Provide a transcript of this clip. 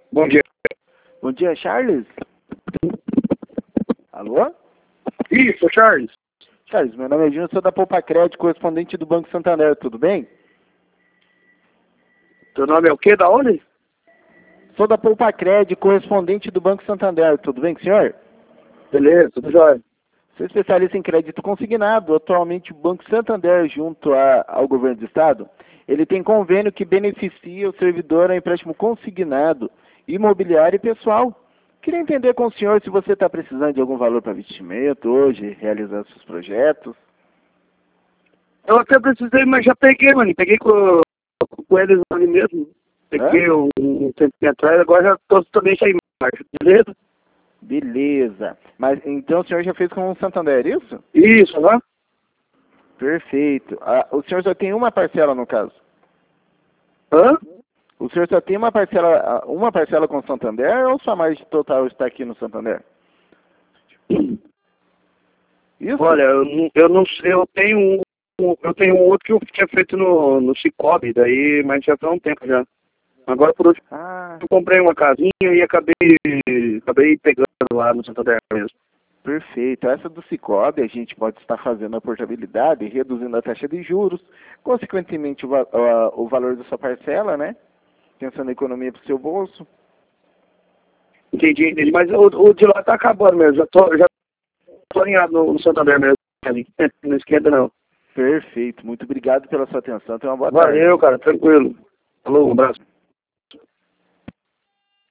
Bom dia. Bom dia, Charles? Alô? Isso, Charles. Charles, meu nome é Júnior, sou da Poupa Crédito, correspondente do Banco Santander, tudo bem? Teu nome é o quê? Da onde? Sou da Poupa Crédito, correspondente do Banco Santander, tudo bem, senhor? Beleza, tudo jóia. Sou especialista em crédito consignado. Atualmente, o Banco Santander, junto ao governo do estado, ele tem convênio que beneficia o servidor a empréstimo consignado, imobiliário e pessoal. Queria entender com o senhor se você está precisando de algum valor para investimento hoje, realizar seus projetos. Eu até precisei, mas já peguei, mano. Peguei com eles ali mesmo. Peguei um tempinho atrás, agora já tô também saindo mais, beleza? Beleza. Mas então o senhor já fez com o Santander, é isso? Isso, né? Perfeito. O senhor só tem uma parcela no caso? Hã? O senhor só tem uma parcela com o Santander ou sua margem total está aqui no Santander? Isso? Olha, eu não sei, eu tenho um outro que eu tinha feito no Cicobi, daí, mas já faz um tempo já. Agora por último eu comprei uma casinha e acabei pegando lá no Santander mesmo. Perfeito. Essa do Cicobi a gente pode estar fazendo a portabilidade, reduzindo a taxa de juros, consequentemente o valor da sua parcela, né? Pensando na economia para o seu bolso. Entendi. Mas o de lá tá acabando mesmo. Já tô alinhado no Santander mesmo. Ali. Não esquenta não. Perfeito. Muito obrigado pela sua atenção. Tenha uma boa tarde. Valeu, cara. Tranquilo. Falou, um abraço.